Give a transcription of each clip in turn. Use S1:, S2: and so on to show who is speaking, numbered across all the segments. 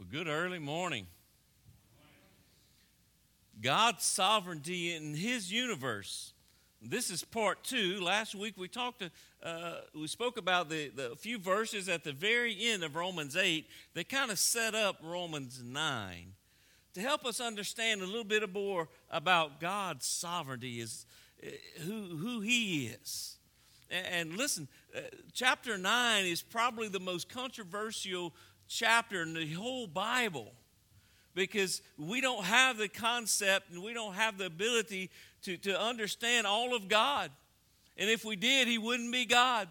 S1: Good early morning. God's sovereignty in His universe. This is part 2. Last week we spoke about the few verses at the very end of Romans 8 that kind of set up Romans 9. To help us understand a little bit more about God's sovereignty, is who He is. And listen, chapter 9 is probably the most controversial chapter in the whole Bible, because we don't have the concept and we don't have the ability to understand all of God. And if we did, He wouldn't be God.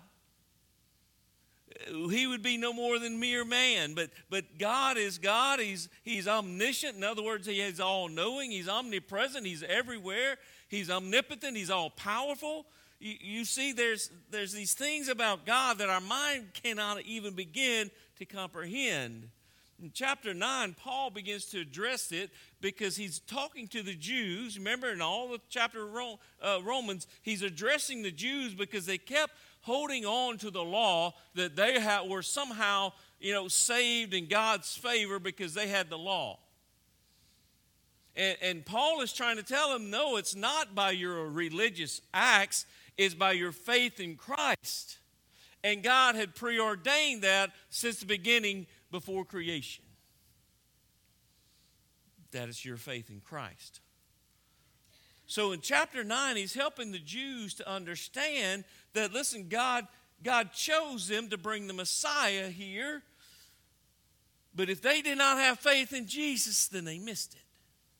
S1: He would be no more than mere man. But God is God. He's omniscient. In other words, He is all-knowing. He's omnipresent. He's everywhere. He's omnipotent. He's all-powerful. You see, there's these things about God that our mind cannot even begin to comprehend. In chapter 9, Paul begins to address it because he's talking to the Jews. Remember, in all the chapter of Romans, he's addressing the Jews because they kept holding on to the law that they were somehow, saved in God's favor because they had the law. And Paul is trying to tell them, no, it's not by your religious acts, it's by your faith in Christ. And God had preordained that since the beginning, before creation. That is your faith in Christ. So in chapter 9, he's helping the Jews to understand that, listen, God chose them to bring the Messiah here. But if they did not have faith in Jesus, then they missed it.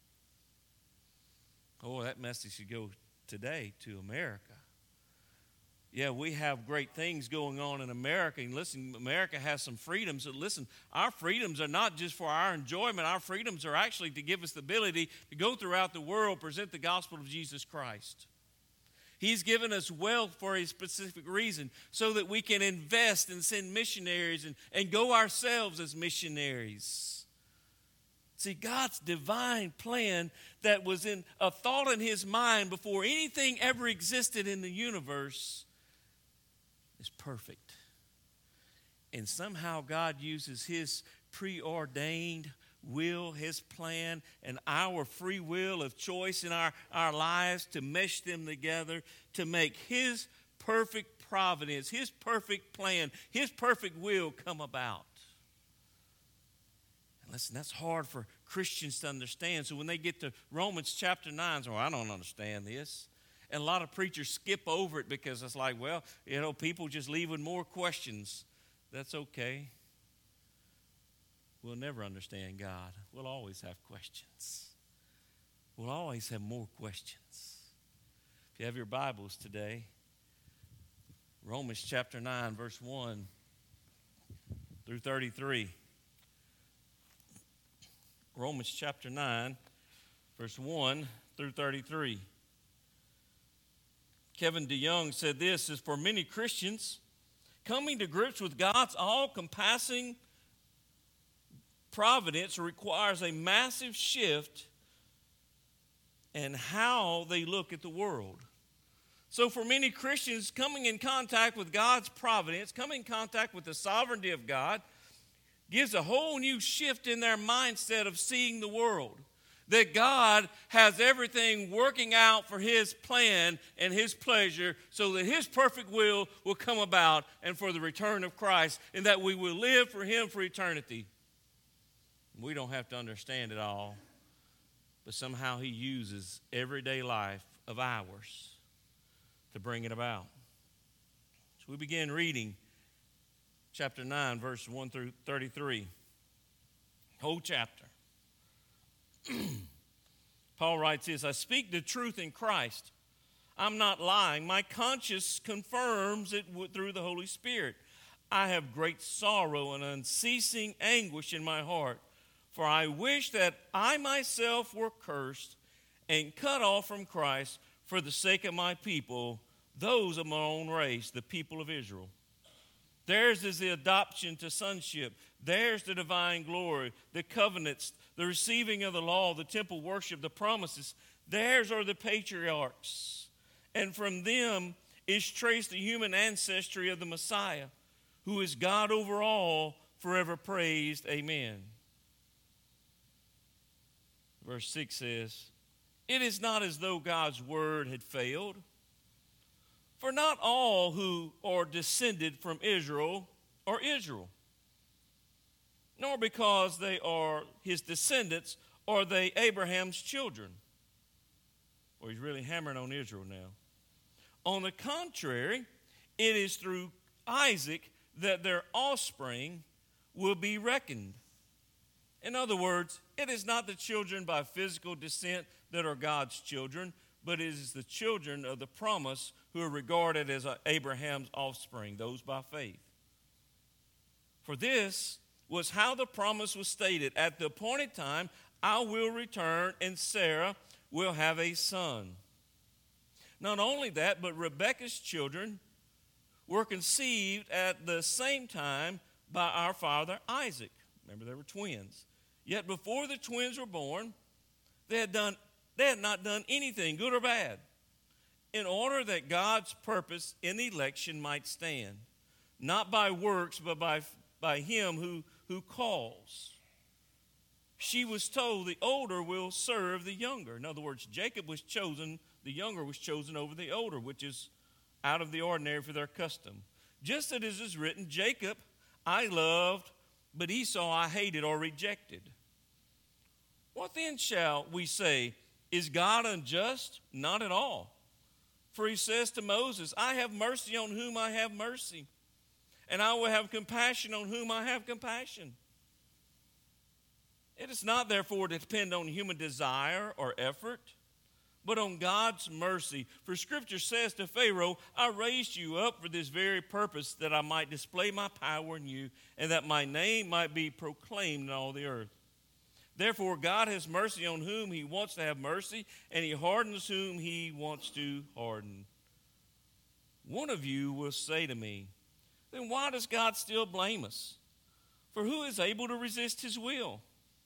S1: Oh, that message should go today to America. Yeah, we have great things going on in America. And listen, America has some freedoms. So listen, our freedoms are not just for our enjoyment. Our freedoms are actually to give us the ability to go throughout the world, present the gospel of Jesus Christ. He's given us wealth for a specific reason, so that we can invest and send missionaries and go ourselves as missionaries. See, God's divine plan that was in a thought in His mind before anything ever existed in the universe is perfect. And somehow God uses His preordained will, His plan, and our free will of choice in our lives to mesh them together to make His perfect providence, His perfect plan, His perfect will come about. And listen, that's hard for Christians to understand. So when they get to Romans chapter 9, so I don't understand this. And a lot of preachers skip over it because it's like, well, people just leave with more questions. That's okay. We'll never understand God. We'll always have questions. We'll always have more questions. If you have your Bibles today, Romans chapter 9, verse 1 through 33. Romans chapter 9, verse 1 through 33. Kevin DeYoung said this, is for many Christians, coming to grips with God's all-compassing providence requires a massive shift in how they look at the world. So for many Christians, coming in contact with God's providence, coming in contact with the sovereignty of God, gives a whole new shift in their mindset of seeing the world. That God has everything working out for His plan and His pleasure so that His perfect will come about and for the return of Christ, and that we will live for Him for eternity. We don't have to understand it all, but somehow He uses everyday life of ours to bring it about. So we begin reading chapter 9, verse 1 through 33. Whole chapter. Paul writes this, I speak the truth in Christ. I'm not lying. My conscience confirms it through the Holy Spirit. I have great sorrow and unceasing anguish in my heart, for I wish that I myself were cursed and cut off from Christ for the sake of my people, those of my own race, the people of Israel. Theirs is the adoption to sonship. Theirs the divine glory, the covenants, the receiving of the law, the temple worship, the promises. Theirs are the patriarchs. And from them is traced the human ancestry of the Messiah, who is God over all, forever praised. Amen. Verse 6 says, "It is not as though God's word had failed, for not all who are descended from Israel are Israel, nor because they are his descendants are they Abraham's children." Well, he's really hammering on Israel now. "On the contrary, it is through Isaac that their offspring will be reckoned." In other words, it is not the children by physical descent that are God's children, but it is the children of the promise who are regarded as Abraham's offspring, those by faith. For this was how the promise was stated: "At the appointed time, I will return, and Sarah will have a son." Not only that, but Rebekah's children were conceived at the same time by our father Isaac. Remember, they were twins. Yet before the twins were born, they had not done anything, good or bad, in order that God's purpose in the election might stand, not by works, but by him who calls. She was told the older will serve the younger. In other words, Jacob was chosen, the younger was chosen over the older, which is out of the ordinary for their custom. Just as it is written, "Jacob I loved, but Esau I hated," or rejected. What then shall we say? Is God unjust? Not at all. For he says to Moses, "I have mercy on whom I have mercy, and I will have compassion on whom I have compassion." It is not therefore to depend on human desire or effort, but on God's mercy. For Scripture says to Pharaoh, "I raised you up for this very purpose, that I might display my power in you, and that my name might be proclaimed in all the earth." Therefore, God has mercy on whom he wants to have mercy, and he hardens whom he wants to harden. One of you will say to me, "Then why does God still blame us? For who is able to resist his will?"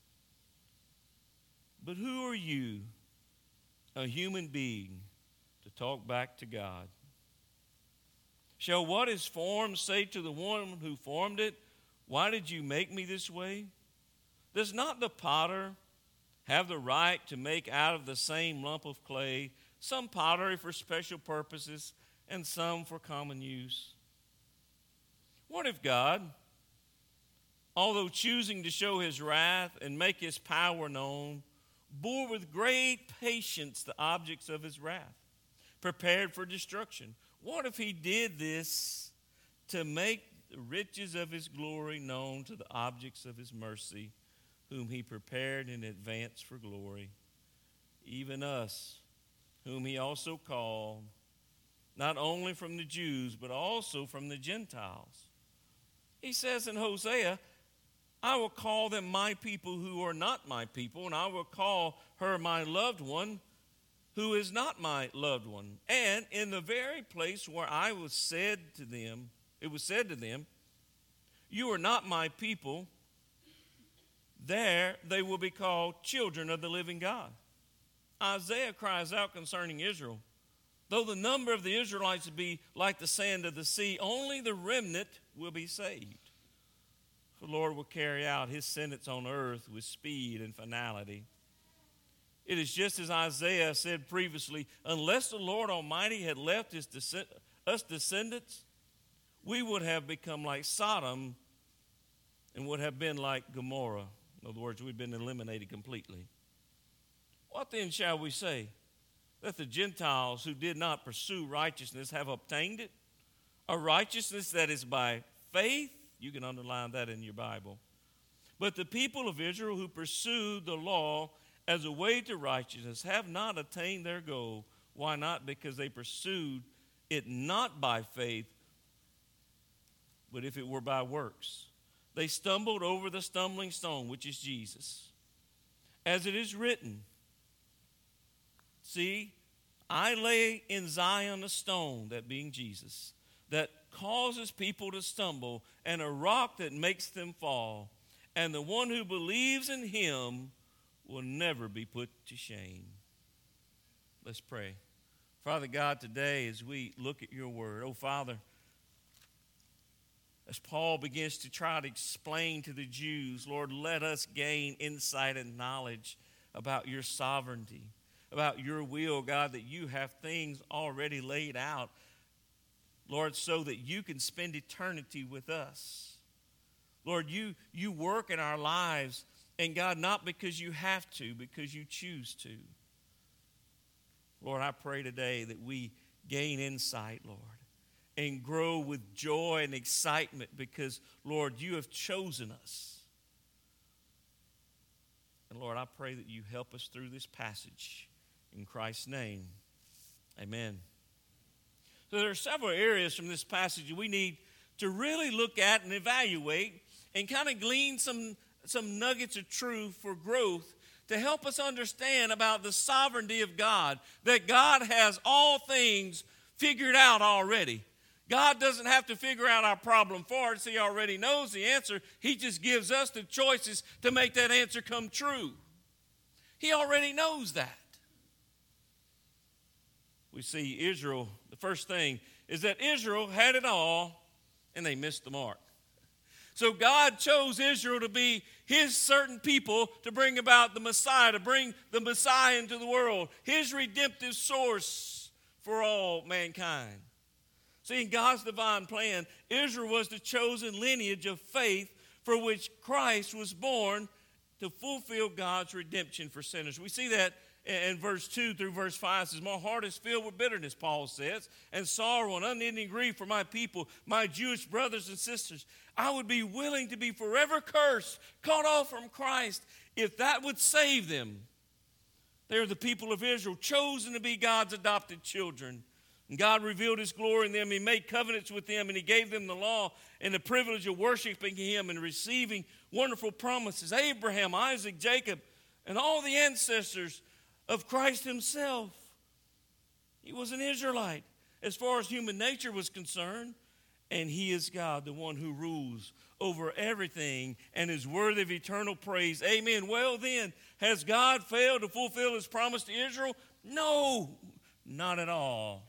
S1: But who are you, a human being, to talk back to God? Shall what is formed say to the one who formed it, "Why did you make me this way?" Does not the potter have the right to make out of the same lump of clay some pottery for special purposes and some for common use? What if God, although choosing to show his wrath and make his power known, bore with great patience the objects of his wrath, prepared for destruction? What if he did this to make the riches of his glory known to the objects of his mercy, whom he prepared in advance for glory, even us, whom he also called, not only from the Jews, but also from the Gentiles? He says in Hosea, "I will call them my people who are not my people, and I will call her my loved one who is not my loved one." And in the very place where it was said to them, "You are not my people," there they will be called children of the living God. Isaiah cries out concerning Israel, "Though the number of the Israelites be like the sand of the sea, only the remnant will be saved. For the Lord will carry out his sentence on earth with speed and finality." It is just as Isaiah said previously, unless the Lord Almighty had left us descendants, we would have become like Sodom and would have been like Gomorrah. In other words, we've been eliminated completely. What then shall we say? That the Gentiles who did not pursue righteousness have obtained it? A righteousness that is by faith? You can underline that in your Bible. But the people of Israel who pursued the law as a way to righteousness have not attained their goal. Why not? Because they pursued it not by faith, but if it were by works. They stumbled over the stumbling stone, which is Jesus. As it is written, "See, I lay in Zion a stone," that being Jesus, "that causes people to stumble, and a rock that makes them fall. And the one who believes in him will never be put to shame." Let's pray. Father God, today as we look at your word, oh Father, as Paul begins to try to explain to the Jews, Lord, let us gain insight and knowledge. about your sovereignty, about your will, God, that you have things already laid out, Lord, so that you can spend eternity with us. Lord, you work in our lives, and God, not because you have to, because you choose to. Lord, I pray today that we gain insight, Lord, and grow with joy and excitement because, Lord, you have chosen us. And Lord, I pray that you help us through this passage. In Christ's name, amen. So there are several areas from this passage we need to really look at and evaluate and kind of glean some nuggets of truth for growth to help us understand about the sovereignty of God, that God has all things figured out already. God doesn't have to figure out our problem for us. He already knows the answer. He just gives us the choices to make that answer come true. He already knows that. We see Israel, the first thing is that Israel had it all and they missed the mark. So God chose Israel to be his certain people to bring about the Messiah, to bring the Messiah into the world, his redemptive source for all mankind. See, in God's divine plan, Israel was the chosen lineage of faith for which Christ was born to fulfill God's redemption for sinners. We see that in verse 2 through verse 5. It says, my heart is filled with bitterness, Paul says, and sorrow and unending grief for my people, my Jewish brothers and sisters. I would be willing to be forever cursed, cut off from Christ, if that would save them. They're the people of Israel, chosen to be God's adopted children. And God revealed his glory in them. He made covenants with them, and he gave them the law and the privilege of worshiping him and receiving wonderful promises. Abraham, Isaac, Jacob, and all the ancestors of Christ himself. He was an Israelite as far as human nature was concerned. And he is God, the one who rules over everything and is worthy of eternal praise. Amen. Well then, has God failed to fulfill his promise to Israel? No, not at all.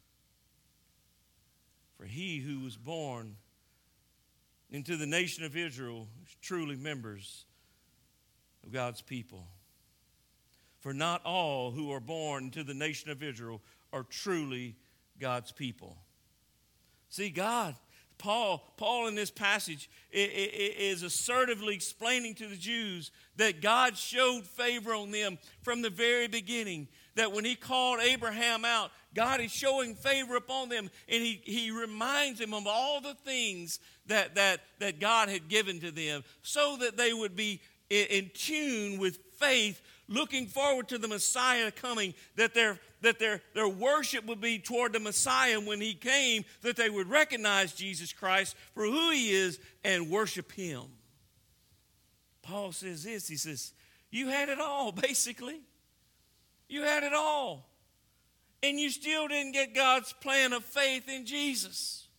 S1: For he who was born into the nation of Israel is truly members of God's people. For not all who are born into the nation of Israel are truly God's people. See, Paul in this passage is assertively explaining to the Jews that God showed favor on them from the very beginning. That when he called Abraham out, God is showing favor upon them. And he reminds them of all the things that God had given to them so that they would be in tune with faith, looking forward to the Messiah coming, that their worship would be toward the Messiah when he came, that they would recognize Jesus Christ for who he is and worship him. Paul says this, he says, you had it all, basically. You had it all. And you still didn't get God's plan of faith in Jesus.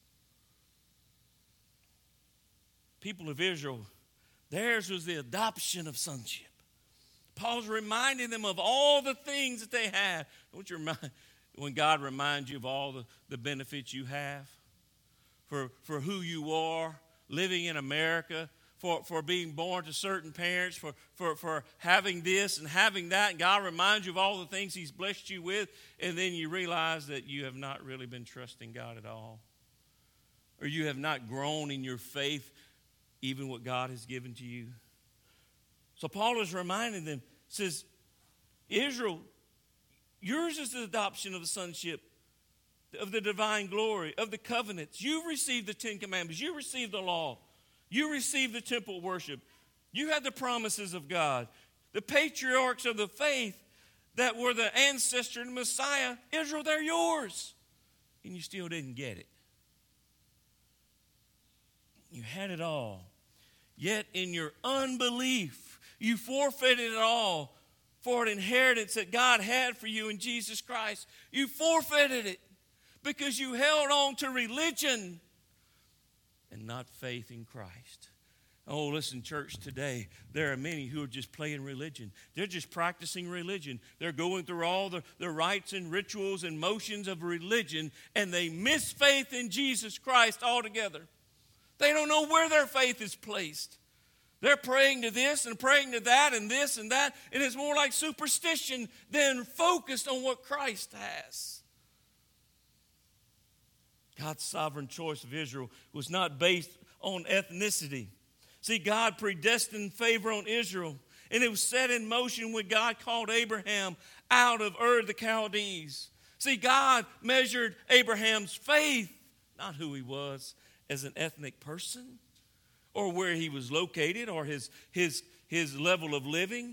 S1: People of Israel, theirs was the adoption of sonship. Paul's reminding them of all the things that they have. Don't you remind, when God reminds you of all the benefits you have, for who you are, living in America, for being born to certain parents, for having this and having that, and God reminds you of all the things he's blessed you with, and then you realize that you have not really been trusting God at all. Or you have not grown in your faith, even what God has given to you. So Paul is reminding them, says, Israel, yours is the adoption of the sonship, of the divine glory, of the covenants. You received the Ten Commandments. You received the law. You received the temple worship. You had the promises of God. The patriarchs of the faith that were the ancestor of the Messiah, Israel, they're yours. And you still didn't get it. You had it all. Yet in your unbelief, you forfeited it all for an inheritance that God had for you in Jesus Christ. You forfeited it because you held on to religion and not faith in Christ. Oh, listen, church, today, there are many who are just playing religion. They're just practicing religion. They're going through all the rites and rituals and motions of religion, and they miss faith in Jesus Christ altogether. They don't know where their faith is placed. They're praying to this and praying to that and this and that, and it's more like superstition than focused on what Christ has. God's sovereign choice of Israel was not based on ethnicity. See, God predestined favor on Israel, and it was set in motion when God called Abraham out of Ur the Chaldees. See, God measured Abraham's faith, not who he was as an ethnic person, or where he was located, or his level of living,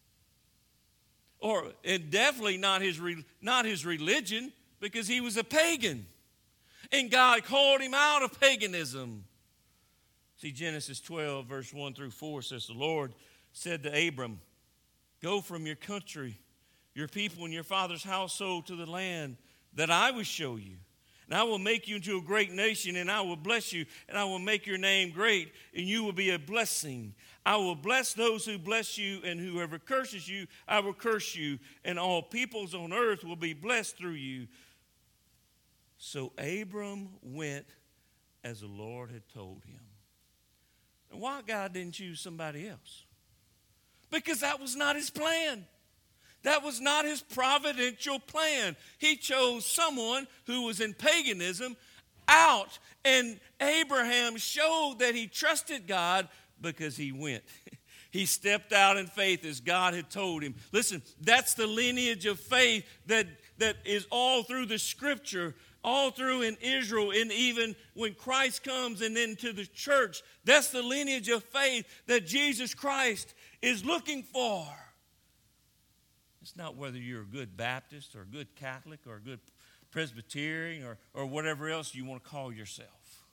S1: and definitely not his religion, because he was a pagan. And God called him out of paganism. See, Genesis 12, verse 1 through 4 says, the Lord said to Abram, go from your country, your people, and your father's household to the land that I will show you. And I will make you into a great nation, and I will bless you, and I will make your name great, and you will be a blessing. I will bless those who bless you, and whoever curses you, I will curse you, and all peoples on earth will be blessed through you. So Abram went as the Lord had told him. And why God didn't choose somebody else? Because that was not his plan. That was not his providential plan. He chose someone who was in paganism out, and Abraham showed that he trusted God because he went. He stepped out in faith as God had told him. Listen, that's the lineage of faith that is all through the Scripture, all through in Israel, and even when Christ comes and into the church. That's the lineage of faith that Jesus Christ is looking for. It's not whether you're a good Baptist or a good Catholic or a good Presbyterian or whatever else you want to call yourself.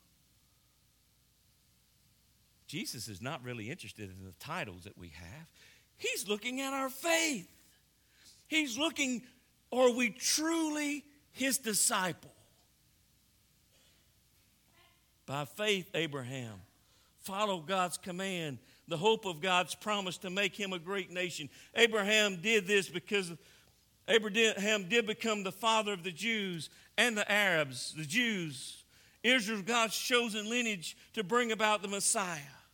S1: Jesus is not really interested in the titles that we have. He's looking at our faith. He's looking, are we truly his disciple? By faith, Abraham followed God's command, the hope of God's promise to make him a great nation. Abraham did this because Abraham did become the father of the Jews and the Arabs, the Jews. Israel, God's chosen lineage to bring about the Messiah.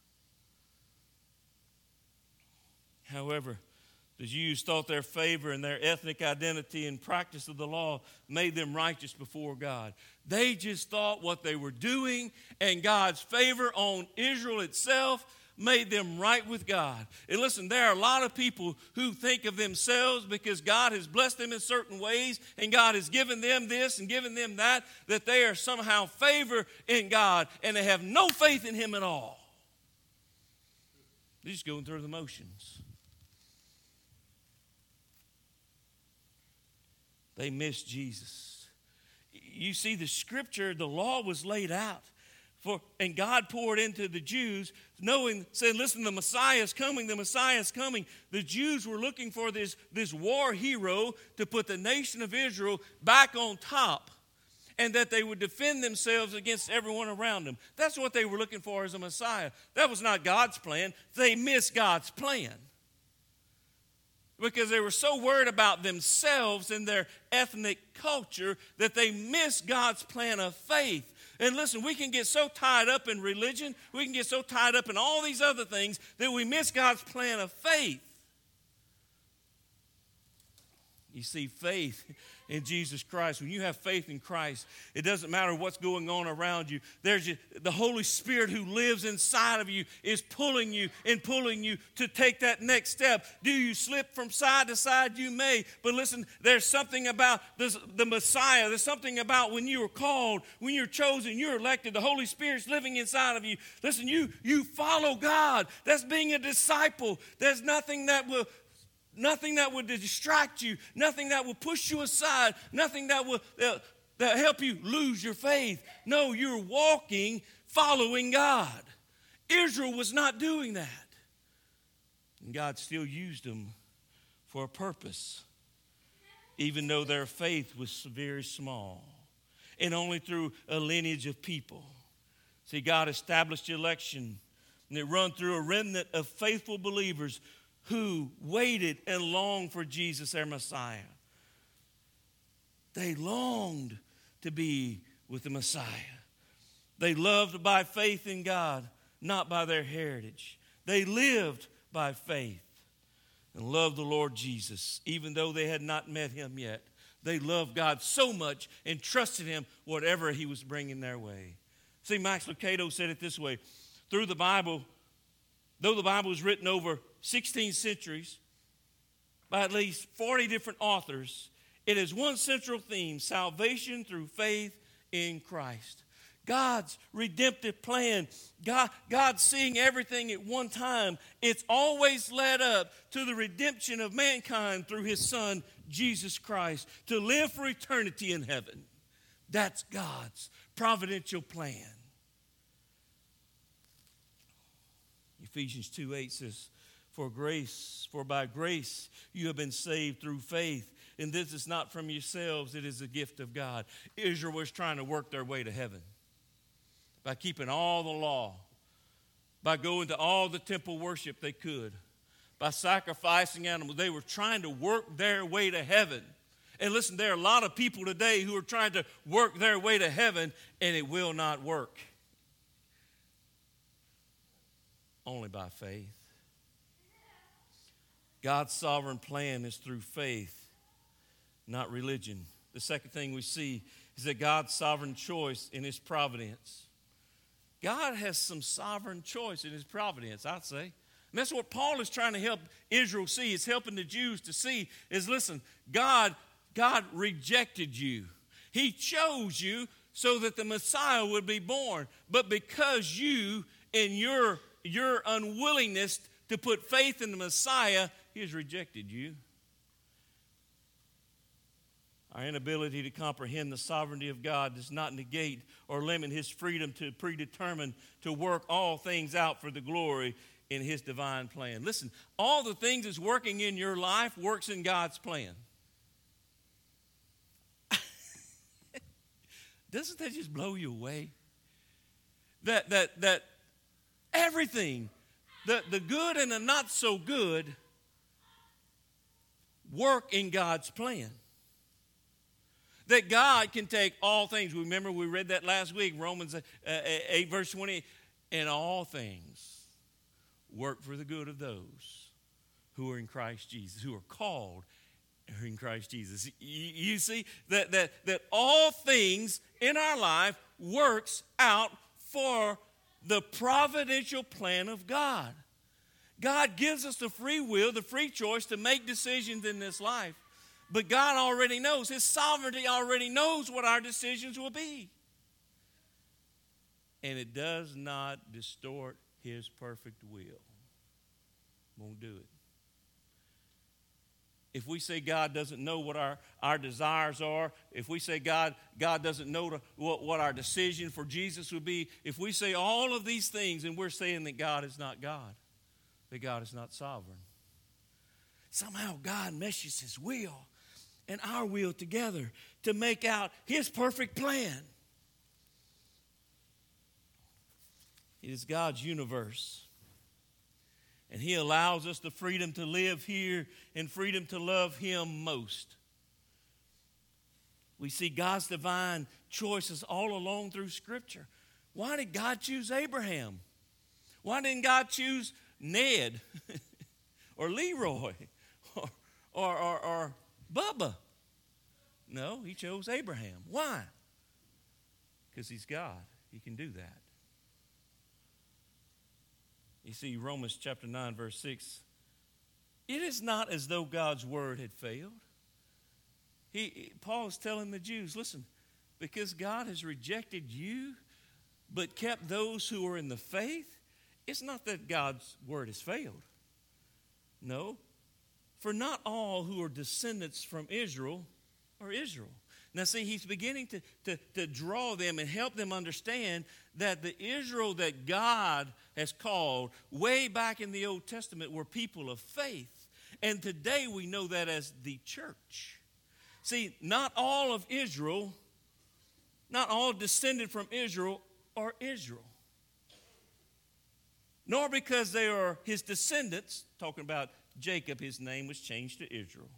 S1: However, the Jews thought their favor and their ethnic identity and practice of the law made them righteous before God. They just thought what they were doing and God's favor on Israel itself made them right with God. And listen, there are a lot of people who think of themselves because God has blessed them in certain ways and God has given them this and given them that they are somehow favored in God, and they have no faith in him at all. They're just going through the motions. They missed Jesus. You see, the Scripture, the law was laid out. And God poured into the Jews, said, listen, the Messiah is coming, the Messiah is coming. The Jews were looking for this war hero to put the nation of Israel back on top, and that they would defend themselves against everyone around them. That's what they were looking for as a Messiah. That was not God's plan. They missed God's plan, because they were so worried about themselves and their ethnic culture that they missed God's plan of faith. And listen, we can get so tied up in religion, we can get so tied up in all these other things that we miss God's plan of faith. You see, faith in Jesus Christ, when you have faith in Christ, it doesn't matter what's going on around you. There's the Holy Spirit who lives inside of you is pulling you to take that next step. Do you slip from side to side? You may. But listen, there's something about the Messiah. There's something about when you were called, when you're chosen, you're elected, the Holy Spirit's living inside of you. Listen, you follow God. That's being a disciple. There's nothing that will distract you, nothing that will push you aside, nothing that will help you lose your faith. No, you're walking, following God. Israel was not doing that. And God still used them for a purpose, even though their faith was very small and only through a lineage of people. See, God established election, and it run through a remnant of faithful believers who waited and longed for Jesus, their Messiah. They longed to be with the Messiah. They loved by faith in God, not by their heritage. They lived by faith and loved the Lord Jesus, even though they had not met him yet. They loved God so much and trusted him whatever he was bringing their way. See, Max Lucado said it this way. Through the Bible, though the Bible was written over 16 centuries by at least 40 different authors, it has one central theme: salvation through faith in Christ. God's redemptive plan, God seeing everything at one time, it's always led up to the redemption of mankind through his Son, Jesus Christ, to live for eternity in heaven. That's God's providential plan. Ephesians 2:8 says, For by grace you have been saved through faith, and this is not from yourselves, it is a gift of God. Israel was trying to work their way to heaven by keeping all the law, by going to all the temple worship they could, by sacrificing animals. They were trying to work their way to heaven. And listen, there are a lot of people today who are trying to work their way to heaven, and it will not work. Only by faith. God's sovereign plan is through faith, not religion. The second thing we see is that God's sovereign choice in his providence. God has some sovereign choice in his providence, I'd say. And that's what Paul is trying to help Israel see. He's helping the Jews to see is, listen, God rejected you. He chose you so that the Messiah would be born. But because you, in your unwillingness to put faith in the Messiah, he has rejected you. Our inability to comprehend the sovereignty of God does not negate or limit his freedom to predetermine to work all things out for the glory in his divine plan. Listen, all the things that's working in your life works in God's plan. Doesn't that just blow you away? That everything, the good and the not so good, work in God's plan. That God can take all things. Remember, we read that last week, Romans 8, verse 20. And all things work for the good of those who are in Christ Jesus, who are called in Christ Jesus. You see that all things in our life works out for the providential plan of God. God gives us the free will, the free choice to make decisions in this life. But God already knows. His sovereignty already knows what our decisions will be. And it does not distort his perfect will. Won't do it. If we say God doesn't know what our desires are, if we say God doesn't know what our decision for Jesus would be, if we say all of these things and we're saying that God is not God, that God is not sovereign, somehow God meshes his will and our will together to make out his perfect plan. It is God's universe. And he allows us the freedom to live here and freedom to love him most. We see God's divine choices all along through Scripture. Why did God choose Abraham? Why didn't God choose Ned or Leroy or Bubba? No, he chose Abraham. Why? Because he's God. He can do that. You see, Romans chapter 9, verse 6, it is not as though God's word had failed. Paul is telling the Jews, listen, because God has rejected you but kept those who are in the faith, it's not that God's word has failed. No, for not all who are descendants from Israel are Israel. Now see, he's beginning to draw them and help them understand that the Israel that God has called way back in the Old Testament were people of faith. And today we know that as the church. See, not all of Israel, not all descended from Israel are Israel. Nor because they are his descendants, talking about Jacob, his name was changed to Israel.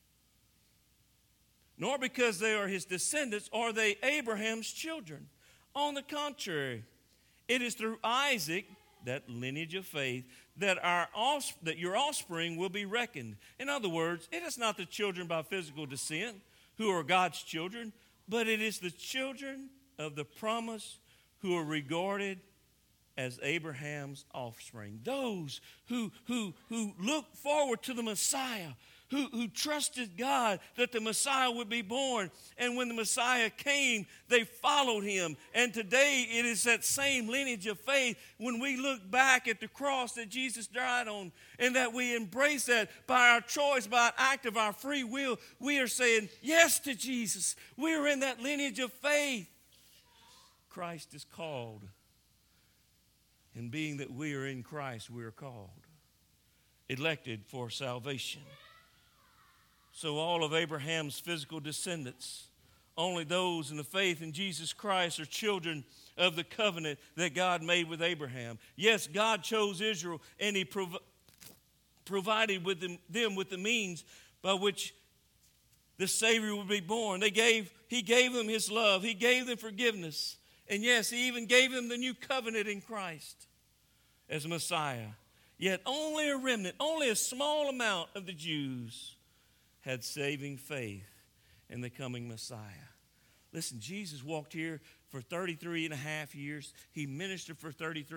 S1: Nor because they are his descendants are they Abraham's children. On the contrary, it is through Isaac that lineage of faith, that your offspring will be reckoned. In other words, it is not the children by physical descent who are God's children, but it is the children of the promise who are regarded as Abraham's offspring. Those who look forward to the Messiah, who trusted God that the Messiah would be born. And when the Messiah came, they followed him. And today it is that same lineage of faith when we look back at the cross that Jesus died on and that we embrace that by our choice, by an act of our free will. We are saying yes to Jesus. We are in that lineage of faith. Christ is called. And being that we are in Christ, we are called, elected for salvation. So all of Abraham's physical descendants, only those in the faith in Jesus Christ are children of the covenant that God made with Abraham. Yes, God chose Israel, and he provided with them with the means by which the Savior would be born. He gave them his love. He gave them forgiveness. And yes, he even gave them the new covenant in Christ as Messiah. Yet only a remnant, only a small amount of the Jews had saving faith in the coming Messiah. Listen, Jesus walked here for 33 and a half years. He ministered for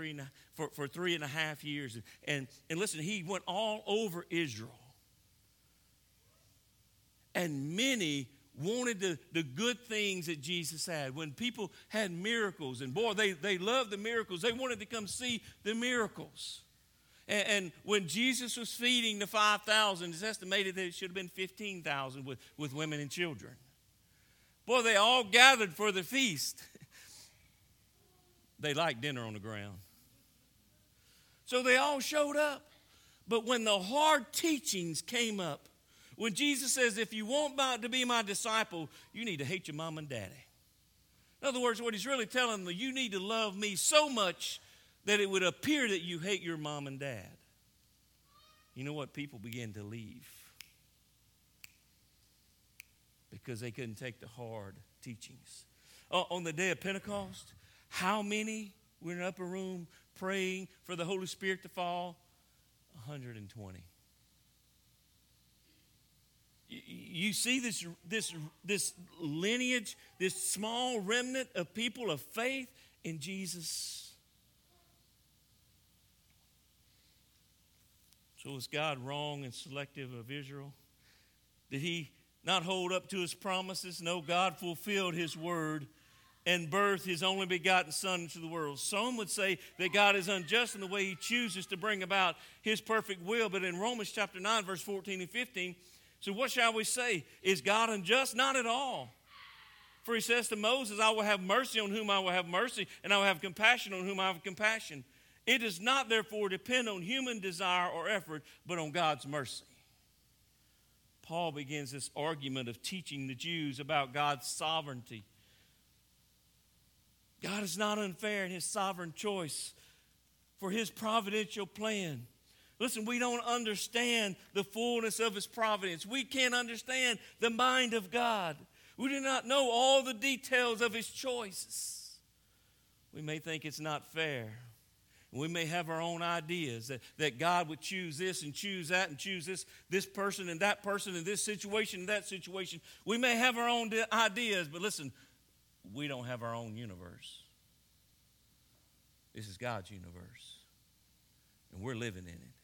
S1: 3.5 years. And listen, he went all over Israel. And many wanted the good things that Jesus had. When people had miracles, and boy, they loved the miracles. They wanted to come see the miracles. And when Jesus was feeding the 5,000, it's estimated that it should have been 15,000 with women and children. Boy, they all gathered for the feast. They liked dinner on the ground. So they all showed up. But when the hard teachings came up, when Jesus says, if you want to be my disciple, you need to hate your mom and daddy. In other words, what he's really telling them, you need to love me so much that it would appear that you hate your mom and dad. You know what? People began to leave because they couldn't take the hard teachings. On the day of Pentecost, how many were in an upper room praying for the Holy Spirit to fall? 120. You see this lineage, this small remnant of people of faith in Jesus. So was God wrong and selective of Israel? Did he not hold up to his promises? No, God fulfilled his word and birthed his only begotten Son into the world. Some would say that God is unjust in the way he chooses to bring about his perfect will. But in Romans chapter 9, verse 14 and 15, so what shall we say? Is God unjust? Not at all. For he says to Moses, I will have mercy on whom I will have mercy, and I will have compassion on whom I have compassion. It does not, therefore, depend on human desire or effort, but on God's mercy. Paul begins this argument of teaching the Jews about God's sovereignty. God is not unfair in his sovereign choice for his providential plan. Listen, we don't understand the fullness of his providence. We can't understand the mind of God. We do not know all the details of his choices. We may think it's not fair. We may have our own ideas that God would choose this and choose that and choose this person and that person and this situation and that situation. We may have our own ideas, but listen, we don't have our own universe. This is God's universe, and we're living in it.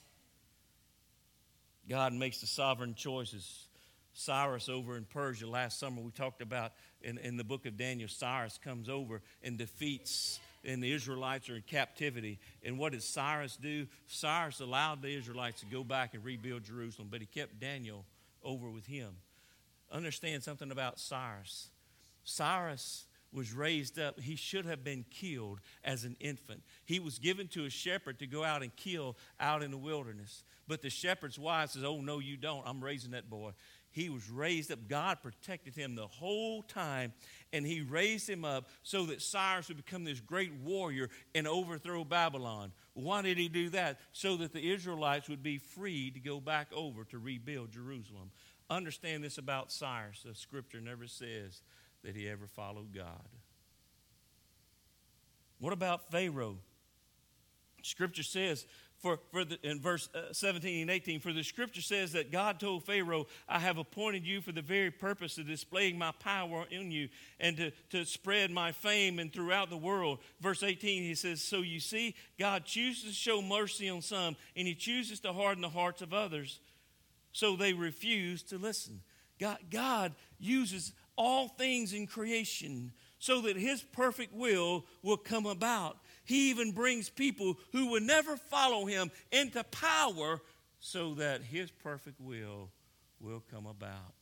S1: God makes the sovereign choices. Cyrus over in Persia last summer, we talked about in the book of Daniel, Cyrus comes over and defeats, and the Israelites are in captivity. And what did Cyrus do? Cyrus allowed the Israelites to go back and rebuild Jerusalem, but he kept Daniel over with him. Understand something about Cyrus. Cyrus was raised up. He should have been killed as an infant. He was given to a shepherd to go out and kill out in the wilderness. But the shepherd's wife says, oh, no, you don't. I'm raising that boy. He was raised up. God protected him the whole time, and he raised him up so that Cyrus would become this great warrior and overthrow Babylon. Why did he do that? So that the Israelites would be free to go back over to rebuild Jerusalem. Understand this about Cyrus. The scripture never says that he ever followed God. What about Pharaoh? Scripture says, in verse 17 and 18, for the Scripture says that God told Pharaoh, I have appointed you for the very purpose of displaying my power in you and to spread my fame and throughout the world. Verse 18, he says, so you see, God chooses to show mercy on some, and he chooses to harden the hearts of others, so they refuse to listen. God uses all things in creation so that his perfect will come about. He even brings people who would never follow him into power so that his perfect will come about.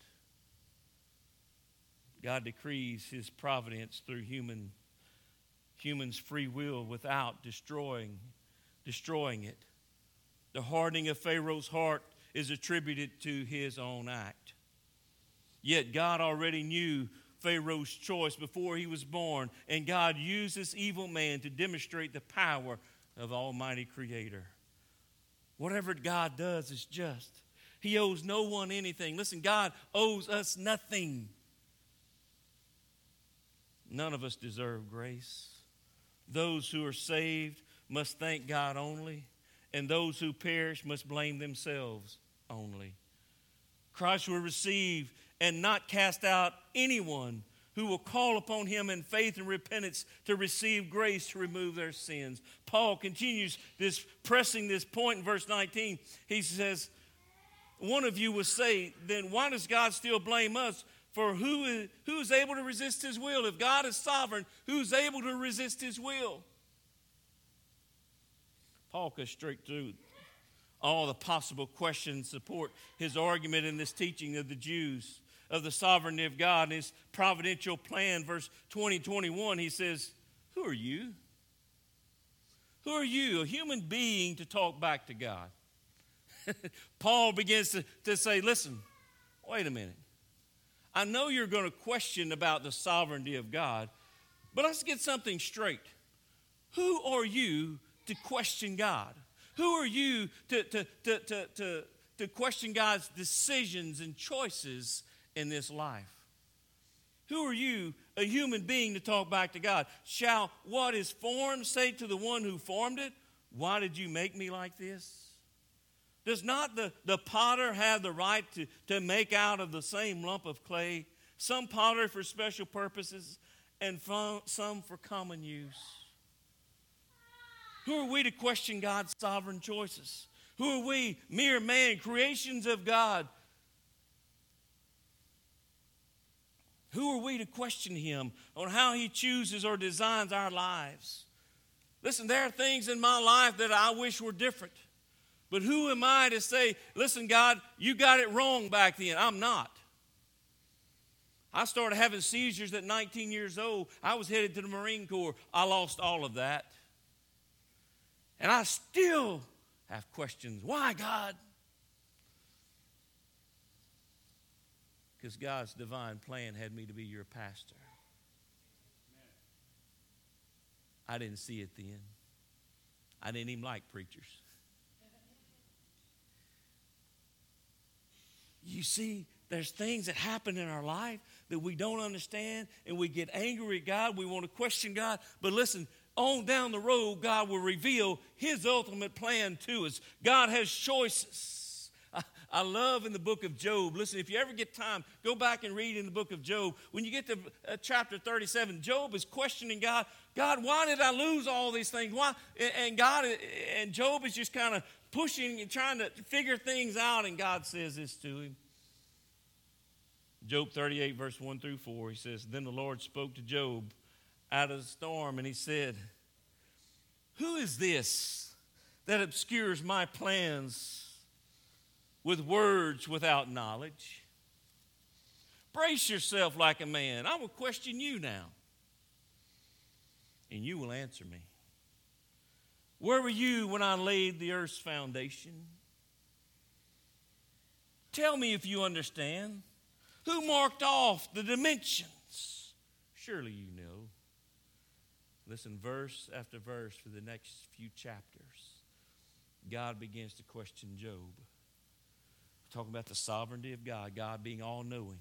S1: God decrees his providence through humans' free will without destroying it. The hardening of Pharaoh's heart is attributed to his own act. Yet God already knew Pharaoh's choice before he was born, and God used this evil man to demonstrate the power of Almighty Creator. Whatever God does is just. He owes no one anything. Listen, God owes us nothing. None of us deserve grace. Those who are saved must thank God only, and those who perish must blame themselves only. Christ will receive and not cast out anyone who will call upon him in faith and repentance to receive grace to remove their sins. Paul continues pressing this point in verse 19. He says, one of you will say, then why does God still blame us? For who is able to resist his will? If God is sovereign, who's able to resist his will? Paul goes straight through all the possible questions support his argument in this teaching of the Jews, of the sovereignty of God and his providential plan. Verse 20-21, he says, who are you? Who are you, a human being, to talk back to God? Paul begins to say, listen, wait a minute. I know you're going to question about the sovereignty of God, but let's get something straight. Who are you to question God? Who are you to question God's decisions and choices in this life? Who are you, a human being, to talk back to God? Shall what is formed say to the one who formed it, why did you make me like this? Does not the potter have the right to make out of the same lump of clay some pottery for special purposes and some for common use? Who are we to question God's sovereign choices? Who are we, mere man, creations of God? Who are we to question him on how he chooses or designs our lives? Listen, there are things in my life that I wish were different. But who am I to say, listen, God, you got it wrong back then? I'm not. I started having seizures at 19 years old. I was headed to the Marine Corps. I lost all of that. And I still have questions. Why, God? Because God's divine plan had me to be your pastor. I didn't see it then. I didn't even like preachers. You see, there's things that happen in our life that we don't understand, and we get angry at God. We want to question God. But listen, on down the road, God will reveal his ultimate plan to us. God has choices. I love in the book of Job. Listen, if you ever get time, go back and read in the book of Job. When you get to chapter 37, Job is questioning God. God, why did I lose all these things? Why? And Job is just kind of pushing and trying to figure things out. And God says this to him. Job 38, verse 1 through 4, he says, then the Lord spoke to Job out of the storm, and he said, who is this that obscures my plans with words without knowledge? Brace yourself like a man. I will question you now, and you will answer me. Where were you when I laid the earth's foundation? Tell me if you understand. Who marked off the dimensions? Surely you know. Listen, verse after verse for the next few chapters, God begins to question Job. We're talking about the sovereignty of God, God being all-knowing.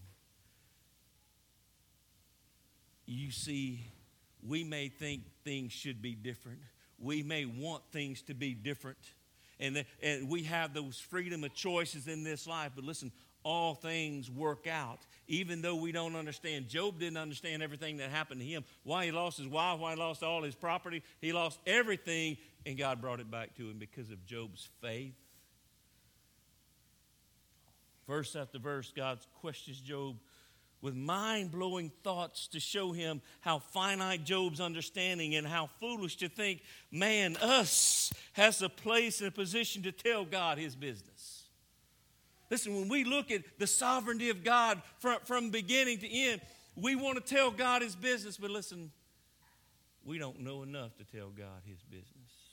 S1: You see, we may think things should be different. we may want things to be different. And we have those freedom of choices in this life. But listen, all things work out. Even though we don't understand. Job didn't understand everything that happened to him. Why he lost his wife, why he lost all his property. He lost everything, and God brought it back to him because of Job's faith. Verse after verse, God questions Job with mind-blowing thoughts to show him how finite Job's understanding and how foolish to think man, us, has a place and a position to tell God his business. Listen, when we look at the sovereignty of God from beginning to end, we want to tell God his business, but listen, we don't know enough to tell God his business.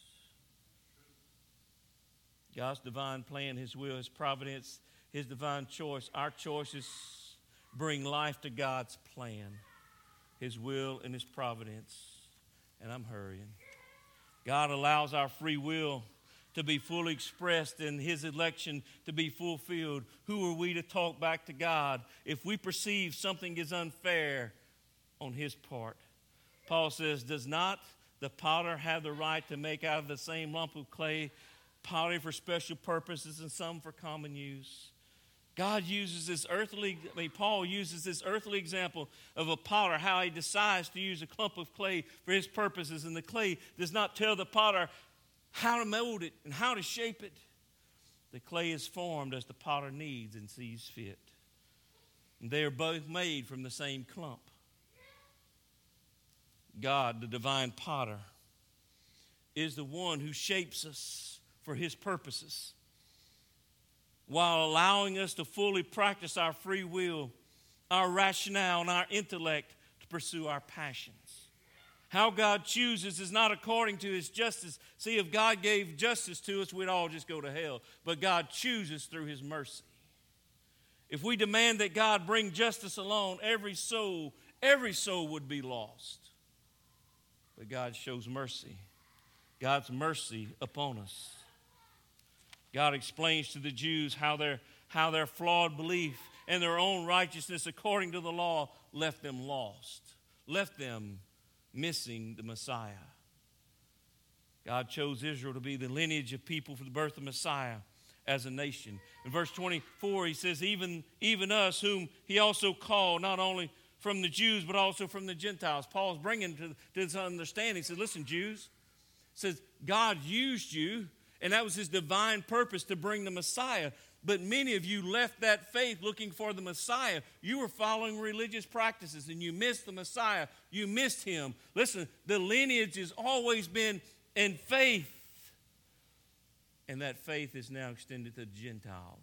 S1: God's divine plan, his will, his providence, his divine choice, our choices bring life to God's plan, his will, and his providence. And I'm hurrying. God allows our free will to be fully expressed and his election to be fulfilled. Who are we to talk back to God if we perceive something is unfair on his part? Paul says, does not the potter have the right to make out of the same lump of clay pottery for special purposes and some for common use? Paul uses this earthly example of a potter, how he decides to use a clump of clay for his purposes, and the clay does not tell the potter how to mold it and how to shape it. The clay is formed as the potter needs and sees fit. And they are both made from the same clump. God, the divine potter, is the one who shapes us for his purposes, while allowing us to fully practice our free will, our rationale, and our intellect to pursue our passions. How God chooses is not according to his justice. See, if God gave justice to us, we'd all just go to hell. But God chooses through his mercy. If we demand that God bring justice alone, every soul would be lost. But God shows mercy. God's mercy upon us. God explains to the Jews how their flawed belief and their own righteousness according to the law left them lost, left them missing the Messiah. God chose Israel to be the lineage of people for the birth of Messiah as a nation. In verse 24, he says, even us whom he also called, not only from the Jews, but also from the Gentiles. Paul's bringing to this understanding. He says, listen, Jews, says God used you, and that was his divine purpose to bring the Messiah. But many of you left that faith looking for the Messiah. You were following religious practices, and you missed the Messiah. You missed him. Listen, the lineage has always been in faith, and that faith is now extended to the Gentiles.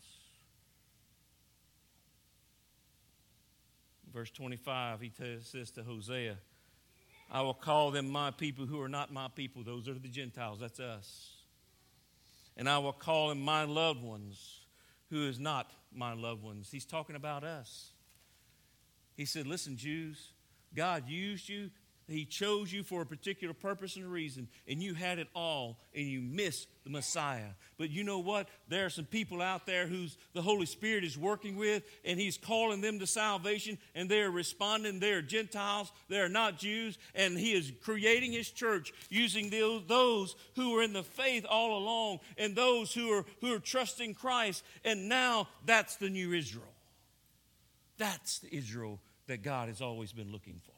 S1: Verse 25, he says to Hosea, I will call them my people who are not my people. Those are the Gentiles. That's us. And I will call them my loved ones, who is not my loved ones. He's talking about us. He said, listen, Jews, God used you. He chose you for a particular purpose and reason, and you had it all, and you missed the Messiah. But you know what? There are some people out there who's the Holy Spirit is working with, and he's calling them to salvation, and they're responding. They're Gentiles. They're not Jews, and he is creating his church using those who are in the faith all along, and those who are trusting Christ. And now that's the new Israel. That's the Israel that God has always been looking for.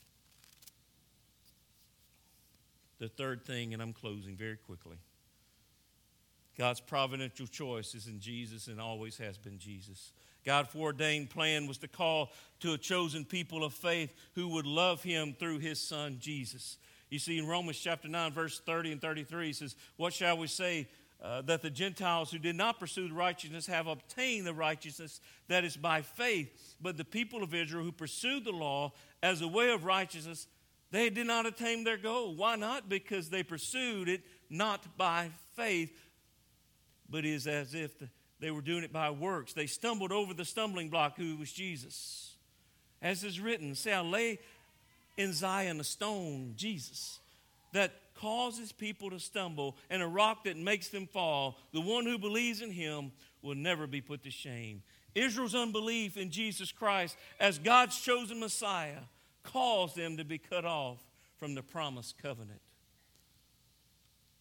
S1: The third thing, and I'm closing very quickly. God's providential choice is in Jesus and always has been Jesus. God's foreordained plan was to call to a chosen people of faith who would love him through his son, Jesus. You see, in Romans chapter 9, verse 30 and 33, he says, what shall we say? That the Gentiles who did not pursue the righteousness have obtained the righteousness that is by faith. But the people of Israel who pursued the law as a way of righteousness, they did not attain their goal. Why not? Because they pursued it not by faith, but is as if they were doing it by works. They stumbled over the stumbling block, who was Jesus. As is written, say, I lay in Zion a stone, Jesus, that causes people to stumble, and a rock that makes them fall. The one who believes in him will never be put to shame. Israel's unbelief in Jesus Christ as God's chosen Messiah caused them to be cut off from the promised covenant.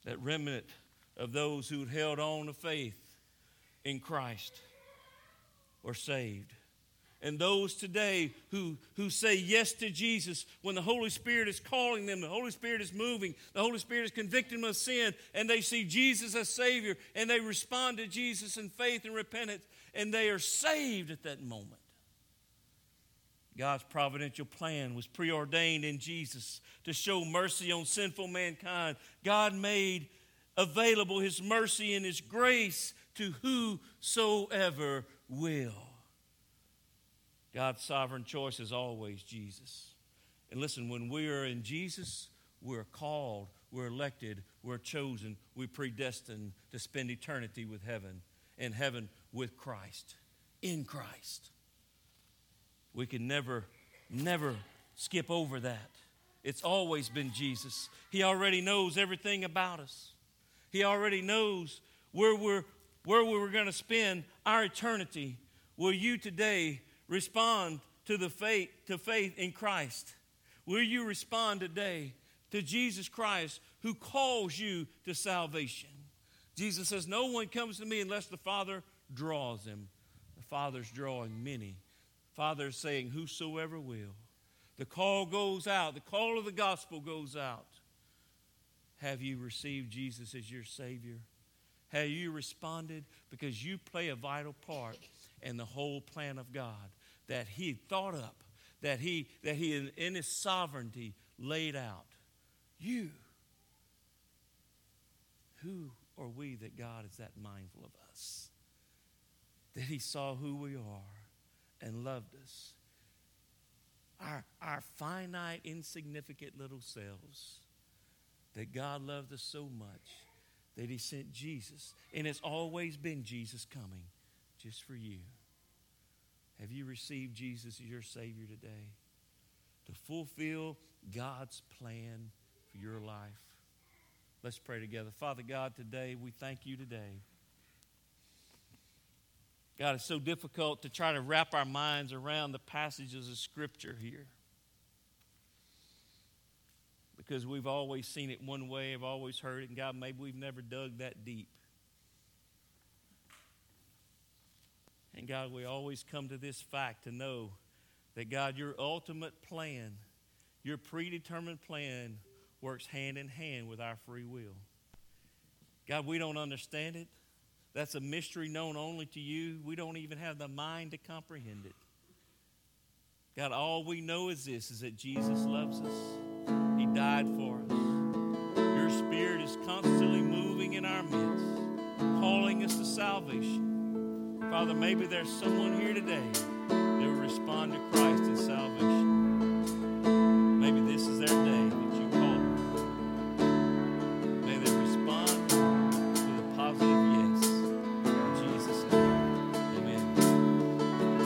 S1: that remnant of those who held on to faith in Christ were saved. And those today who say yes to Jesus, when the Holy Spirit is calling them, the Holy Spirit is moving, the Holy Spirit is convicting them of sin, and they see Jesus as Savior, and they respond to Jesus in faith and repentance, and they are saved at that moment. God's providential plan was preordained in Jesus to show mercy on sinful mankind. God made available His mercy and His grace to whosoever will. God's sovereign choice is always Jesus. And listen, when we are in Jesus, we're called, we're elected, we're chosen, we're predestined to spend eternity with heaven, in heaven with Christ, in Christ. We can never skip over that. It's always been Jesus. He already knows everything about us. He already knows where we're going to spend our eternity. Will you today respond to faith in Christ? Will you respond today to Jesus Christ who calls you to salvation? Jesus says, no one comes to me unless the Father draws him. The Father's drawing many. The Father is saying, whosoever will. The call goes out. The call of the gospel goes out. Have you received Jesus as your Savior? Have you responded? Because you play a vital part in the whole plan of God that He thought up, that He in His sovereignty laid out. You. Who are we that God is that mindful of us? That He saw who we are and loved us. Our finite, insignificant little selves. That God loved us so much that He sent Jesus. And it's always been Jesus coming just for you. Have you received Jesus as your Savior today to fulfill God's plan for your life? Let's pray together. Father God, today we thank You today. God, it's so difficult to try to wrap our minds around the passages of Scripture here. Because we've always seen it one way, I've always heard it, and God, maybe we've never dug that deep. And God, we always come to this fact to know that God, Your ultimate plan, Your predetermined plan works hand in hand with our free will. God, we don't understand it. That's a mystery known only to You. We don't even have the mind to comprehend it. God, all we know is this, is that Jesus loves us. He died for us. Your Spirit is constantly moving in our midst, calling us to salvation. Father, maybe there's someone here today that will respond to Christ